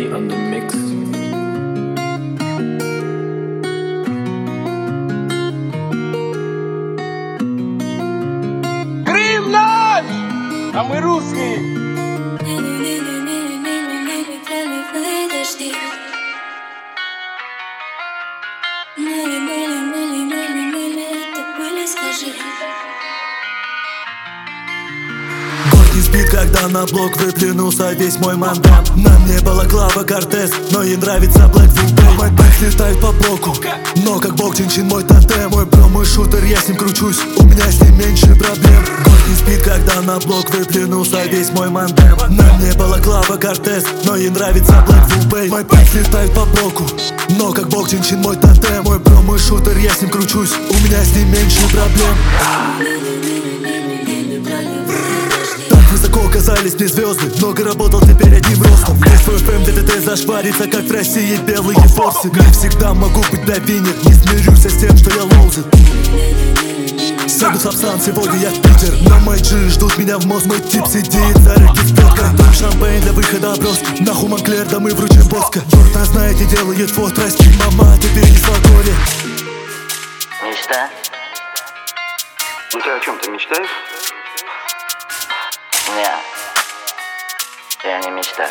G on the mix. Крым наш! А мы русские! Город не спит, когда на блок выплюнулся весь мой мандат. На мне балаклава Кортес, но ей нравится Black Widow. Мой бэк летает по блоку, но как бог Чин-Чин мой тотем. Мой бро, мой шутер, я с ним кручусь, у меня с ним меньше проблем. Город не спит, когда на блок выплюнулся весь мой мандат. На мне балаклава Кортес, но ей нравится Black Widow. Мой бэк летает по блоку, но как бог Чин-Чин мой тотем. Мой бро, мой шутер, я с ним кручусь, у меня с ним меньше проблем. Высоко оказались мне звезды, много работал теперь одним ростом. Весь свой ФМ ДТТ зашварится, как в России белые форсы. Не всегда могу быть на вине, не смирюсь с тем, что я лоузит. Сяду сапсан, сегодня я в Питер. На мой джи ждут меня в мост, мой тип сидит за реки с петкой. Там шампейн для выхода оброски, нахуй Монклер, да мы вручим боска. Черт, нас знаете, делает фот, прости, мама, ты перенесла горе. Мечта? Ну ты о чем, ты мечтаешь? Нет, я не мечтаю.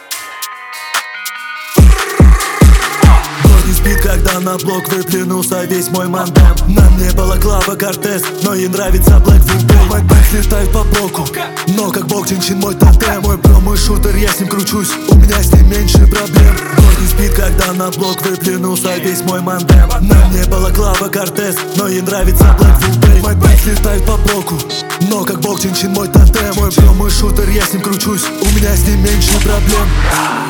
Город не спит, когда на блок выплюнулся весь мой мандат. На мне балаклава Кортес, но ей нравится Black Widow. Мой бэк летает по блоку, но как бог Чин-Чин мой тотем. Мой бро, мой шутер, я с ним кручусь, у меня с ним меньше проблем. Город не спит, когда на блок выплюнулся весь мой мандат. На мне балаклава Кортес, но ей нравится Black Widow. Мой бэк летает по блоку, но как бог Чин-Чин мой тотем. Мой бро, мой шутер, я с ним кручусь, у меня с ним меньше проблем.